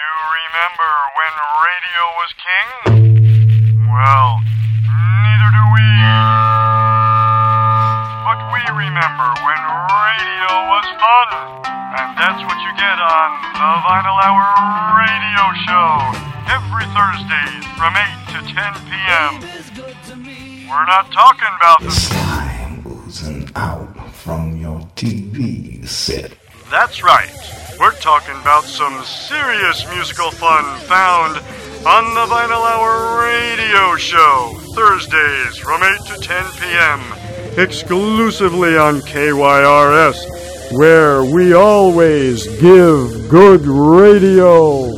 remember when radio was king? Well, neither do we. But we remember when radio was fun. And that's what you get on the Vinyl Hour radio show. Every Thursday from 8 to 10 p.m. We're not talking about the slime oozing out from your TV set. That's right. We're talking about some serious musical fun found on the Vinyl Hour radio show. Thursdays from 8 to 10 p.m. exclusively on KYRS, where we always give good radio.